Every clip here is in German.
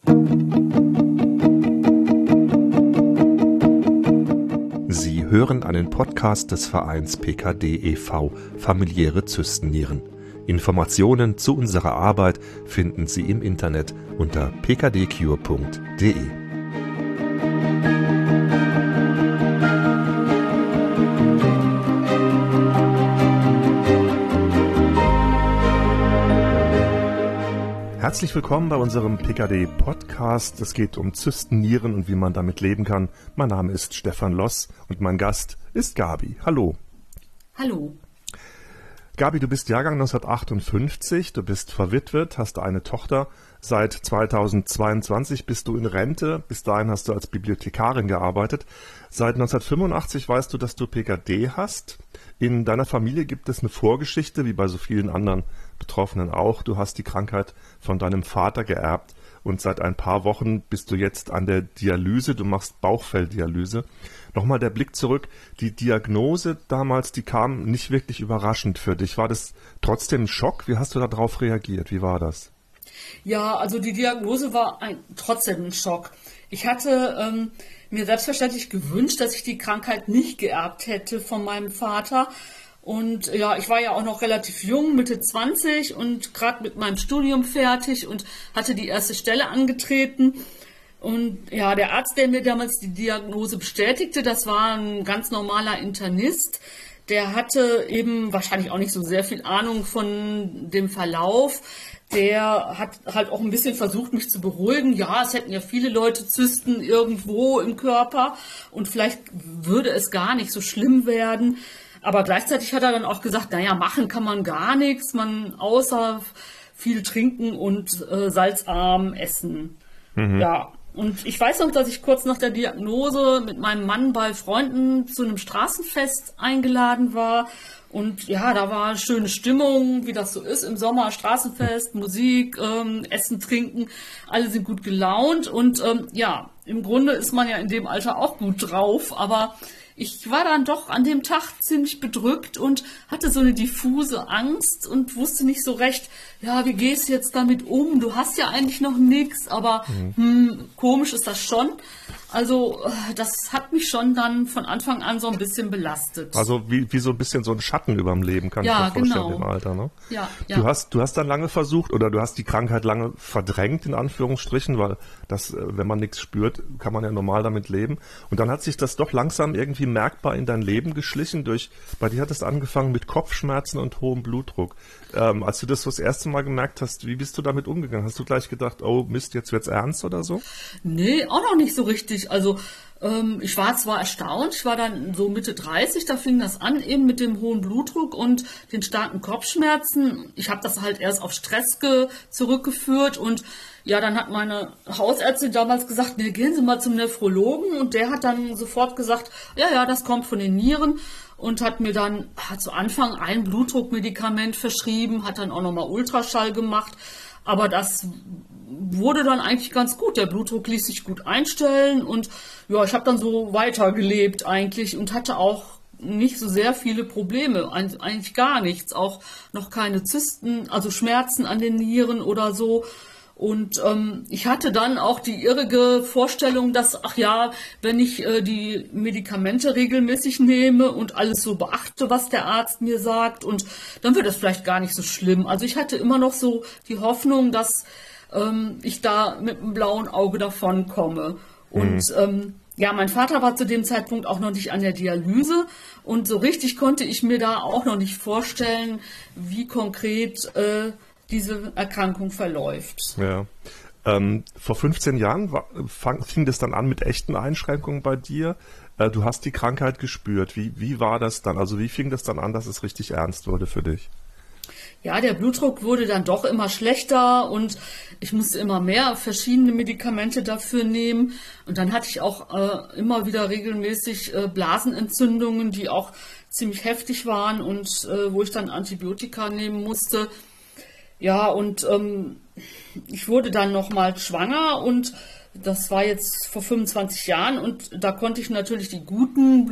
Sie hören einen Podcast des Vereins PKD e.V. Familiäre Zystennieren. Informationen zu unserer Arbeit finden Sie im Internet unter pkdcure.de. Herzlich willkommen bei unserem PKD-Podcast. Es geht um Zystennieren und wie man damit leben kann. Mein Name ist Stefan Loss und mein Gast ist Gabi. Hallo. Hallo. Gabi, du bist Jahrgang 1958, du bist verwitwet, hast eine Tochter. Seit 2022 bist du in Rente. Bis dahin hast du als Bibliothekarin gearbeitet. Seit 1985 weißt du, dass du PKD hast. In deiner Familie gibt es eine Vorgeschichte, wie bei so vielen anderen Betroffenen auch. Du hast die Krankheit von deinem Vater geerbt und seit ein paar Wochen bist du jetzt an der Dialyse. Du machst Bauchfelldialyse. Nochmal der Blick zurück. Die Diagnose damals, die kam nicht wirklich überraschend für dich. War das trotzdem ein Schock? Wie hast du darauf reagiert? Wie war das? Ja, also die Diagnose war trotzdem ein Schock. Ich hatte mir selbstverständlich gewünscht, dass ich die Krankheit nicht geerbt hätte von meinem Vater. Und ja, ich war ja auch noch relativ jung, Mitte 20 und gerade mit meinem Studium fertig und hatte die erste Stelle angetreten. Und ja, der Arzt, der mir damals die Diagnose bestätigte, das war ein ganz normaler Internist. Der hatte eben wahrscheinlich auch nicht so sehr viel Ahnung von dem Verlauf. Der hat halt auch ein bisschen versucht, mich zu beruhigen. Ja, es hätten ja viele Leute Zysten irgendwo im Körper und vielleicht würde es gar nicht so schlimm werden. Aber gleichzeitig hat er dann auch gesagt, naja, machen kann man gar nichts, außer viel trinken und salzarm essen. Mhm. Ja, und ich weiß noch, dass ich kurz nach der Diagnose mit meinem Mann bei Freunden zu einem Straßenfest eingeladen war. Und ja, da war schöne Stimmung, wie das so ist im Sommer, Straßenfest, Musik, Essen, Trinken, alle sind gut gelaunt. Und ja, im Grunde ist man ja in dem Alter auch gut drauf, aber ich war dann doch an dem Tag ziemlich bedrückt und hatte so eine diffuse Angst und wusste nicht so recht, ja, wie gehst du jetzt damit um? Du hast ja eigentlich noch nichts, aber komisch ist das schon. Also das hat mich schon dann von Anfang an so ein bisschen belastet. Also wie so ein bisschen so ein Schatten über dem Leben, kann ich mir vorstellen, im Alter, ne? Ja, ja. Du hast dann lange versucht oder du hast die Krankheit lange verdrängt, in Anführungsstrichen, weil das, wenn man nichts spürt, kann man ja normal damit leben. Und dann hat sich das doch langsam irgendwie merkbar in dein Leben geschlichen. Bei dir hat es angefangen mit Kopfschmerzen und hohem Blutdruck. Als du das so das erste Mal gemerkt hast, wie bist du damit umgegangen? Hast du gleich gedacht, oh Mist, jetzt wird's ernst oder so? Nee, auch noch nicht so richtig. Also ich war zwar erstaunt, ich war dann so Mitte 30, da fing das an eben mit dem hohen Blutdruck und den starken Kopfschmerzen. Ich habe das halt erst auf Stress zurückgeführt und ja, dann hat meine Hausärztin damals gesagt, nee, gehen Sie mal zum Nephrologen und der hat dann sofort gesagt, ja, das kommt von den Nieren und hat mir dann zu Anfang ein Blutdruckmedikament verschrieben, hat dann auch nochmal Ultraschall gemacht, aber das wurde dann eigentlich ganz gut. Der Blutdruck ließ sich gut einstellen und ja, ich habe dann so weitergelebt eigentlich und hatte auch nicht so sehr viele Probleme, eigentlich gar nichts, auch noch keine Zysten, also Schmerzen an den Nieren oder so. Und ich hatte dann auch die irrige Vorstellung, dass, ach ja, wenn ich die Medikamente regelmäßig nehme und alles so beachte, was der Arzt mir sagt, und dann wird es vielleicht gar nicht so schlimm. Also ich hatte immer noch so die Hoffnung, dass ich da mit einem blauen Auge davon komme. Und ja, mein Vater war zu dem Zeitpunkt auch noch nicht an der Dialyse und so richtig konnte ich mir da auch noch nicht vorstellen, wie konkret diese Erkrankung verläuft. Ja. Vor 15 Jahren fing das dann an mit echten Einschränkungen bei dir. Du hast die Krankheit gespürt. Wie war das dann? Also wie fing das dann an, dass es richtig ernst wurde für dich? Ja, der Blutdruck wurde dann doch immer schlechter und ich musste immer mehr verschiedene Medikamente dafür nehmen. Und dann hatte ich auch immer wieder regelmäßig Blasenentzündungen, die auch ziemlich heftig waren und wo ich dann Antibiotika nehmen musste. Ja, und ich wurde dann nochmal schwanger und das war jetzt vor 25 Jahren und da konnte ich natürlich die guten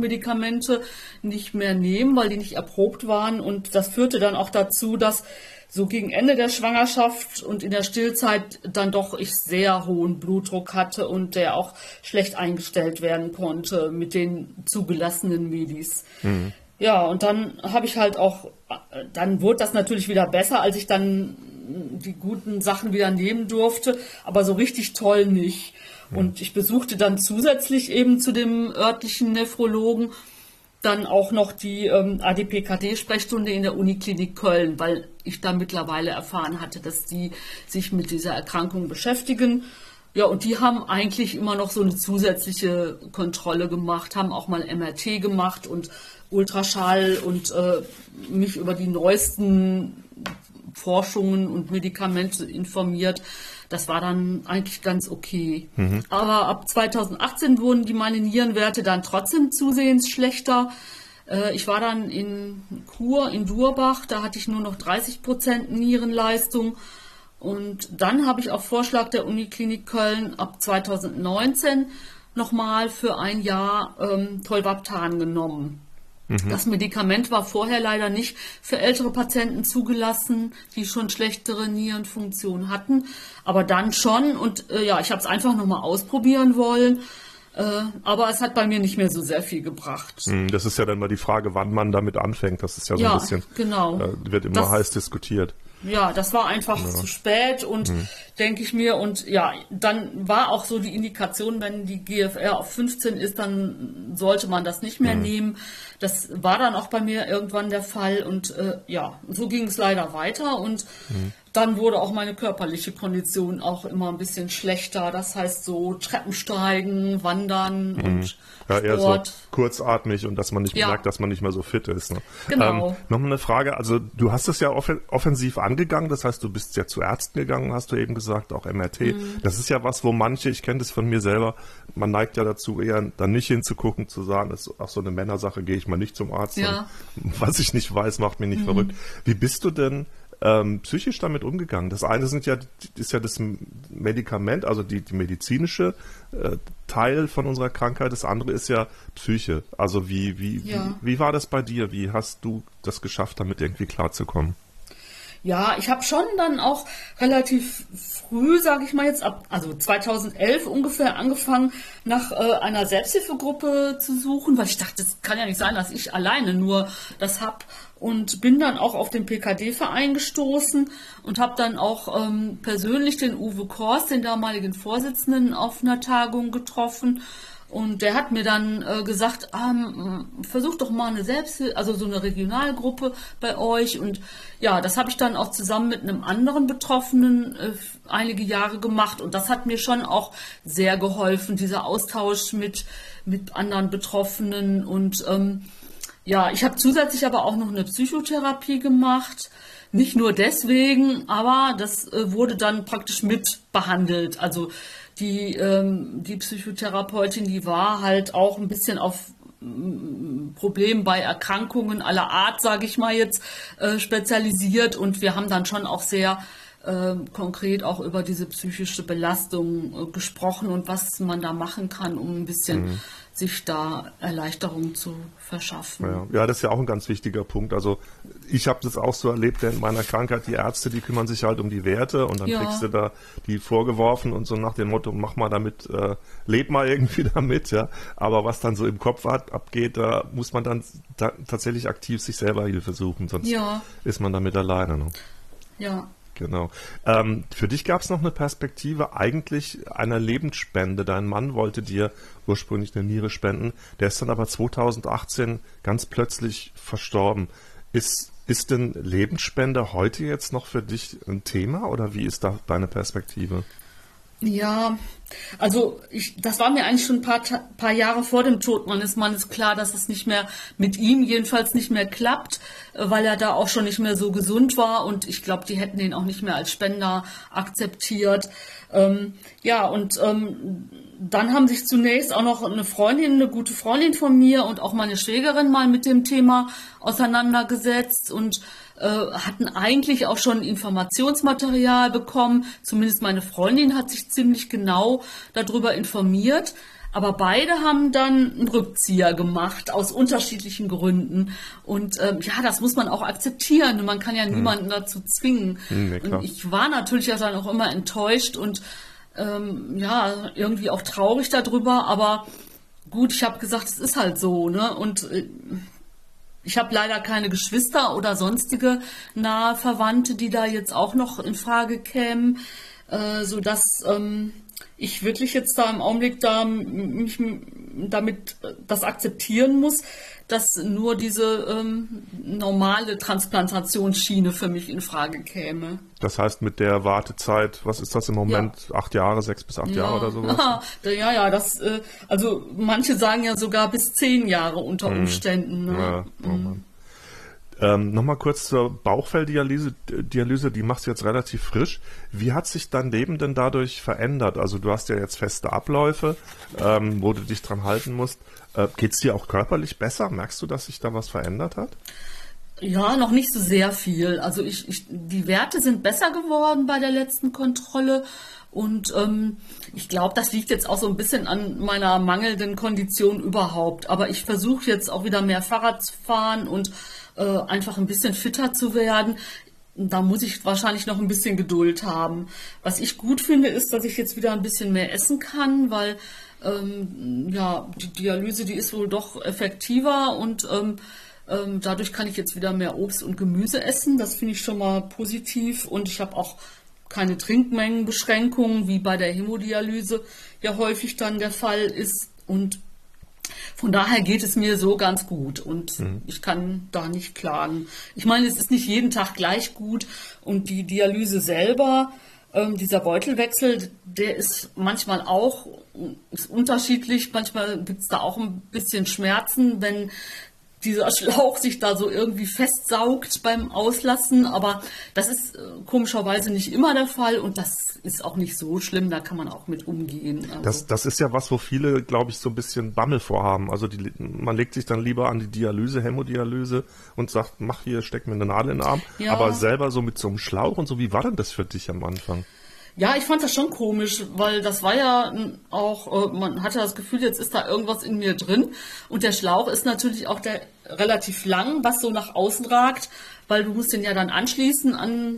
Blutdruckmedikamente nicht mehr nehmen, weil die nicht erprobt waren und das führte dann auch dazu, dass so gegen Ende der Schwangerschaft und in der Stillzeit dann doch ich sehr hohen Blutdruck hatte und der auch schlecht eingestellt werden konnte mit den zugelassenen Medis. Ja, und dann habe ich halt auch, dann wurde das natürlich wieder besser, als ich dann die guten Sachen wieder nehmen durfte, aber so richtig toll nicht. Und ich besuchte dann zusätzlich eben zu dem örtlichen Nephrologen dann auch noch die ADPKD-Sprechstunde in der Uniklinik Köln, weil ich da mittlerweile erfahren hatte, dass die sich mit dieser Erkrankung beschäftigen. Ja, und die haben eigentlich immer noch so eine zusätzliche Kontrolle gemacht, haben auch mal MRT gemacht und Ultraschall und mich über die neuesten Forschungen und Medikamente informiert. Das war dann eigentlich ganz okay. Aber ab 2018 wurden meine Nierenwerte dann trotzdem zusehends schlechter. Ich war dann in Chur, in Durbach, da hatte ich nur noch 30% Nierenleistung. Und dann habe ich auf Vorschlag der Uniklinik Köln ab 2019 nochmal für ein Jahr Tolvaptan genommen. Das Medikament war vorher leider nicht für ältere Patienten zugelassen, die schon schlechtere Nierenfunktion hatten, aber dann schon. Und ja, ich habe es einfach nochmal ausprobieren wollen, aber es hat bei mir nicht mehr so sehr viel gebracht. Das ist ja dann mal die Frage, wann man damit anfängt. Das ist ja so ein bisschen, genau. Wird immer heiß diskutiert. Ja, das war einfach zu spät und denke ich mir, und ja, dann war auch so die Indikation, wenn die GFR auf 15 ist, dann sollte man das nicht mehr nehmen. Das war dann auch bei mir irgendwann der Fall und ja, so ging es leider weiter und dann wurde auch meine körperliche Kondition auch immer ein bisschen schlechter. Das heißt so Treppensteigen, Wandern und ja, eher Sport. so kurzatmig und dass man nicht merkt, dass man nicht mehr so fit ist. Ne? Genau. Nochmal eine Frage, also du hast es ja offensiv angegangen, das heißt, du bist ja zu Ärzten gegangen, hast du eben gesagt, auch MRT. Das ist ja was, wo manche, ich kenne das von mir selber, man neigt ja dazu, eher dann nicht hinzugucken, zu sagen, das ist auch so eine Männersache, gehe ich mal nicht zum Arzt. Ja. Was ich nicht weiß, macht mich nicht verrückt. Wie bist du denn psychisch damit umgegangen? Das eine ist ja das Medikament, also die medizinische Teil von unserer Krankheit. Das andere ist ja Psyche. Also wie war das bei dir? Wie hast du das geschafft, damit irgendwie klarzukommen? Ja, ich habe schon dann auch relativ früh, sage ich mal jetzt, also 2011 ungefähr angefangen, nach einer Selbsthilfegruppe zu suchen, weil ich dachte, es kann ja nicht sein, dass ich alleine nur das habe. Und bin dann auch auf den PKD-Verein gestoßen und habe dann auch persönlich den Uwe Kors, den damaligen Vorsitzenden, auf einer Tagung getroffen. Und der hat mir dann gesagt, versucht doch mal eine also so eine Regionalgruppe bei euch. Und ja, das habe ich dann auch zusammen mit einem anderen Betroffenen einige Jahre gemacht. Und das hat mir schon auch sehr geholfen, dieser Austausch mit anderen Betroffenen. Und ja, ich habe zusätzlich aber auch noch eine Psychotherapie gemacht. Nicht nur deswegen, aber das wurde dann praktisch mit behandelt. Also die Psychotherapeutin, die war halt auch ein bisschen auf Probleme bei Erkrankungen aller Art, sage ich mal jetzt, spezialisiert. Und wir haben dann schon auch sehr konkret auch über diese psychische Belastung gesprochen und was man da machen kann, um ein bisschen sich da Erleichterung zu verschaffen. Ja, das ist ja auch ein ganz wichtiger Punkt. Also ich habe das auch so erlebt in meiner Krankheit. Die Ärzte, die kümmern sich halt um die Werte und dann kriegst du da die vorgeworfen und so nach dem Motto, mach mal damit, leb mal irgendwie damit. Ja. Aber was dann so im Kopf abgeht, da muss man dann tatsächlich aktiv sich selber Hilfe suchen, sonst ist man damit alleine. Ne? Ja. Genau. Für dich gab es noch eine Perspektive eigentlich einer Lebensspende. Dein Mann wollte dir ursprünglich eine Niere spenden. Der ist dann aber 2018 ganz plötzlich verstorben. Ist denn Lebensspende heute jetzt noch für dich ein Thema oder wie ist da deine Perspektive? Ja, also das war mir eigentlich schon ein paar Jahre vor dem Tod meines Mannes klar, dass es nicht mehr mit ihm jedenfalls nicht mehr klappt, weil er da auch schon nicht mehr so gesund war und ich glaube, die hätten ihn auch nicht mehr als Spender akzeptiert. Ja, und dann haben sich zunächst auch noch eine gute Freundin von mir und auch meine Schwägerin mal mit dem Thema auseinandergesetzt und hatten eigentlich auch schon Informationsmaterial bekommen. Zumindest meine Freundin hat sich ziemlich genau darüber informiert. Aber beide haben dann einen Rückzieher gemacht, aus unterschiedlichen Gründen. Und ja, das muss man auch akzeptieren. Man kann ja niemanden dazu zwingen. Nee, klar. Und ich war natürlich ja dann auch immer enttäuscht und ja, irgendwie auch traurig darüber. Aber gut, ich habe gesagt, es ist halt so, ne? Und ich habe leider keine Geschwister oder sonstige nahe Verwandte, die da jetzt auch noch in Frage kämen, sodass ich wirklich jetzt da im Augenblick da mich damit das akzeptieren muss, dass nur diese normale Transplantationsschiene für mich in Frage käme. Das heißt, mit der Wartezeit, was ist das im Moment? 8 Jahre, 6 bis 8 Jahre oder sowas? Ja, das, also manche sagen ja sogar bis 10 Jahre unter Umständen. Ne? Ja, oh Mann. Nochmal kurz zur Bauchfelldialyse. Die machst du jetzt relativ frisch. Wie hat sich dein Leben denn dadurch verändert? Also du hast ja jetzt feste Abläufe, wo du dich dran halten musst. Geht es dir auch körperlich besser? Merkst du, dass sich da was verändert hat? Ja, noch nicht so sehr viel. Also die Werte sind besser geworden bei der letzten Kontrolle. Und ich glaube, das liegt jetzt auch so ein bisschen an meiner mangelnden Kondition überhaupt. Aber ich versuche jetzt auch wieder mehr Fahrrad zu fahren und einfach ein bisschen fitter zu werden. Da muss ich wahrscheinlich noch ein bisschen Geduld haben. Was ich gut finde, ist, dass ich jetzt wieder ein bisschen mehr essen kann, weil ja, die Dialyse, die ist wohl doch effektiver und dadurch kann ich jetzt wieder mehr Obst und Gemüse essen. Das finde ich schon mal positiv. Und ich habe auch keine Trinkmengenbeschränkungen, wie bei der Hämodialyse ja häufig dann der Fall ist. Und von daher geht es mir so ganz gut und ich kann da nicht klagen. Ich meine, es ist nicht jeden Tag gleich gut und die Dialyse selber, dieser Beutelwechsel, der ist manchmal auch ist unterschiedlich. Manchmal gibt es da auch ein bisschen Schmerzen, wenn dieser Schlauch sich da so irgendwie festsaugt beim Auslassen, aber das ist komischerweise nicht immer der Fall und das ist auch nicht so schlimm, da kann man auch mit umgehen. Also. Das ist ja was, wo viele, glaube ich, so ein bisschen Bammel vorhaben. Also man legt sich dann lieber an die Dialyse, Hämodialyse und sagt, mach hier, steck mir eine Nadel in den Arm, Ja. aber selber so mit so einem Schlauch und so, wie war denn das für dich am Anfang? Ja, ich fand das schon komisch, weil das war ja auch, man hatte das Gefühl, jetzt ist da irgendwas in mir drin. Und der Schlauch ist natürlich auch relativ lang, was so nach außen ragt, weil du musst den ja dann anschließen an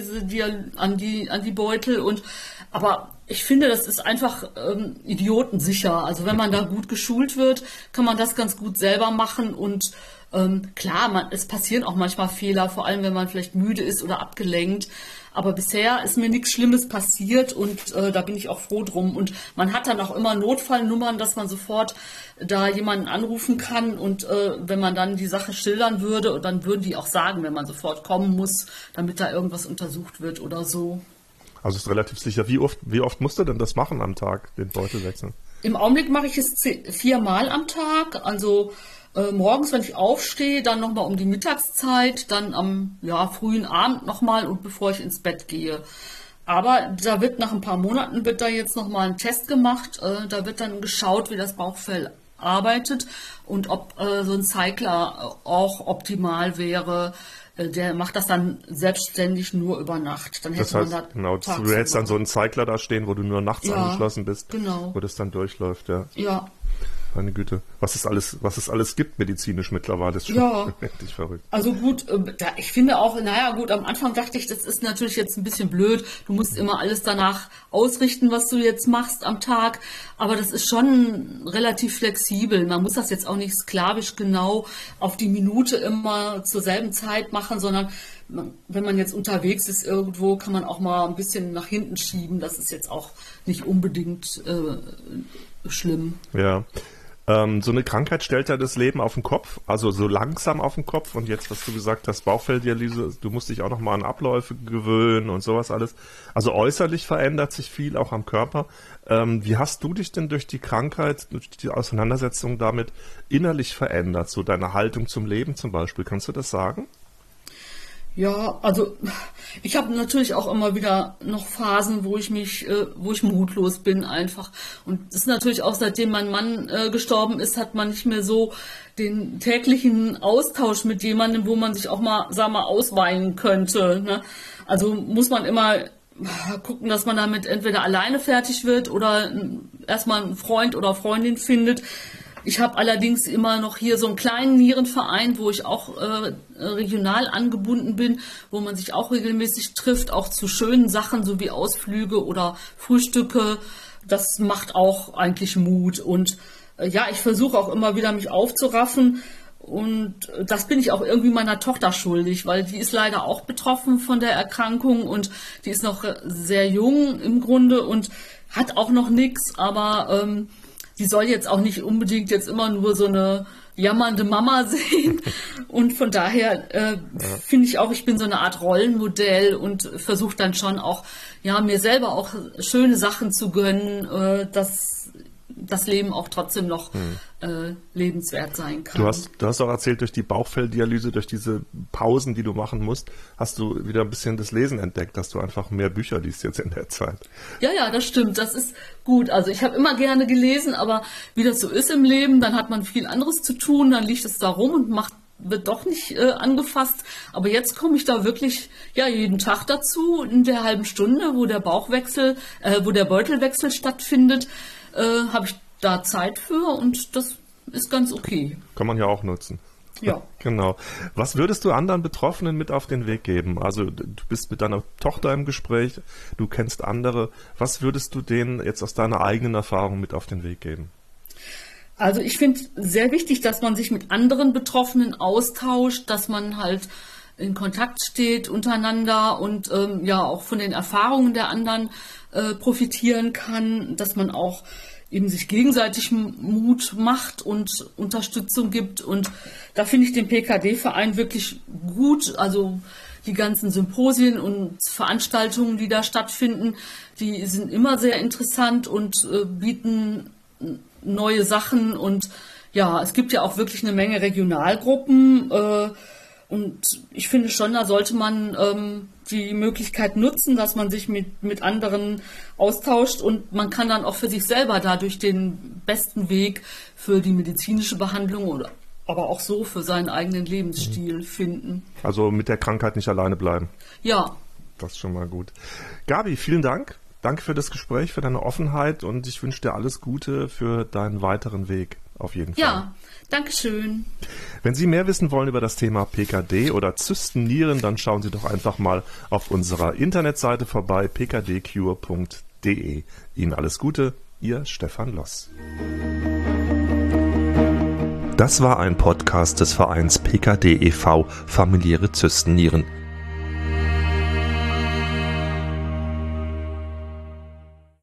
an die Beutel. Aber ich finde, das ist einfach idiotensicher. Also wenn man da gut geschult wird, kann man das ganz gut selber machen und klar, es passieren auch manchmal Fehler, vor allem wenn man vielleicht müde ist oder abgelenkt. Aber bisher ist mir nichts Schlimmes passiert und da bin ich auch froh drum. Und man hat dann auch immer Notfallnummern, dass man sofort da jemanden anrufen kann. Und wenn man dann die Sache schildern würde, dann würden die auch sagen, wenn man sofort kommen muss, damit da irgendwas untersucht wird oder so. Also ist relativ sicher. Wie oft musst du denn das machen am Tag, den Beutel wechseln? Im Augenblick mache ich es 4-mal am Tag. Also morgens, wenn ich aufstehe, dann nochmal um die Mittagszeit, dann am frühen Abend nochmal und bevor ich ins Bett gehe. Aber da wird nach ein paar Monaten da jetzt nochmal ein Test gemacht. Da wird dann geschaut, wie das Bauchfell arbeitet und ob so ein Cycler auch optimal wäre. Der macht das dann selbstständig nur über Nacht. Dann Das heißt, genau, du hältst dann so einen Cycler da stehen, wo du nur nachts angeschlossen bist, genau. Wo das dann durchläuft, ja. Ja. Meine Güte, was es alles gibt medizinisch mittlerweile, ist schon wirklich verrückt. Also gut, ich finde auch, am Anfang dachte ich, das ist natürlich jetzt ein bisschen blöd. Du musst immer alles danach ausrichten, was du jetzt machst am Tag. Aber das ist schon relativ flexibel. Man muss das jetzt auch nicht sklavisch genau auf die Minute immer zur selben Zeit machen, sondern wenn man jetzt unterwegs ist irgendwo, kann man auch mal ein bisschen nach hinten schieben. Das ist jetzt auch nicht unbedingt schlimm. Ja. So eine Krankheit stellt ja das Leben auf den Kopf, also so langsam auf den Kopf. Und jetzt, was du gesagt hast, Bauchfelldialyse, du musst dich auch nochmal an Abläufe gewöhnen und sowas alles. Also äußerlich verändert sich viel, auch am Körper. Wie hast du dich denn durch die Krankheit, durch die Auseinandersetzung damit innerlich verändert? So deine Haltung zum Leben zum Beispiel, kannst du das sagen? Ja, also ich habe natürlich auch immer wieder noch Phasen, wo ich mutlos bin einfach. Und das ist natürlich auch, seitdem mein Mann gestorben ist, hat man nicht mehr so den täglichen Austausch mit jemandem, wo man sich auch mal, ausweinen könnte. Ne? Also muss man immer gucken, dass man damit entweder alleine fertig wird oder erstmal einen Freund oder Freundin findet. Ich habe allerdings immer noch hier so einen kleinen Nierenverein, wo ich auch regional angebunden bin, wo man sich auch regelmäßig trifft, auch zu schönen Sachen, so wie Ausflüge oder Frühstücke. Das macht auch eigentlich Mut. Und ja, ich versuche auch immer wieder, mich aufzuraffen. Und das bin ich auch irgendwie meiner Tochter schuldig, weil die ist leider auch betroffen von der Erkrankung und die ist noch sehr jung im Grunde und hat auch noch nichts, aber die soll jetzt auch nicht unbedingt jetzt immer nur so eine jammernde Mama sehen. Und von daher finde ich auch, ich bin so eine Art Rollenmodell und versuche dann schon auch, ja, mir selber auch schöne Sachen zu gönnen, dass das Leben auch trotzdem noch lebenswert sein kann. Du hast auch erzählt, durch die Bauchfelldialyse, durch diese Pausen, die du machen musst, hast du wieder ein bisschen das Lesen entdeckt, dass du einfach mehr Bücher liest jetzt in der Zeit. Ja, das stimmt. Das ist gut. Also ich habe immer gerne gelesen, aber wie das so ist im Leben, dann hat man viel anderes zu tun, dann liegt es da rum und wird doch nicht angefasst. Aber jetzt komme ich da wirklich jeden Tag dazu, in der halben Stunde, wo der Beutelwechsel stattfindet, habe ich da Zeit für und das ist ganz okay. Kann man ja auch nutzen. Ja. Genau. Was würdest du anderen Betroffenen mit auf den Weg geben? Also du bist mit deiner Tochter im Gespräch, du kennst andere. Was würdest du denen jetzt aus deiner eigenen Erfahrung mit auf den Weg geben? Also ich finde sehr wichtig, dass man sich mit anderen Betroffenen austauscht, dass man halt in Kontakt steht untereinander und auch von den Erfahrungen der anderen profitieren kann, dass man auch eben sich gegenseitig Mut macht und Unterstützung gibt. Und da finde ich den PKD-Verein wirklich gut. Also die ganzen Symposien und Veranstaltungen, die da stattfinden, die sind immer sehr interessant und bieten neue Sachen. Und ja, es gibt ja auch wirklich eine Menge Regionalgruppen. Und ich finde schon, da sollte man die Möglichkeit nutzen, dass man sich mit anderen austauscht und man kann dann auch für sich selber dadurch den besten Weg für die medizinische Behandlung oder aber auch so für seinen eigenen Lebensstil finden. Also mit der Krankheit nicht alleine bleiben. Ja. Das ist schon mal gut. Gabi, vielen Dank. Danke für das Gespräch, für deine Offenheit und ich wünsche dir alles Gute für deinen weiteren Weg. Auf jeden Fall. Ja, danke schön. Wenn Sie mehr wissen wollen über das Thema PKD oder Zystennieren, dann schauen Sie doch einfach mal auf unserer Internetseite vorbei, pkdcure.de. Ihnen alles Gute, Ihr Stefan Loss. Das war ein Podcast des Vereins PKD e.V. Familiäre Zystennieren.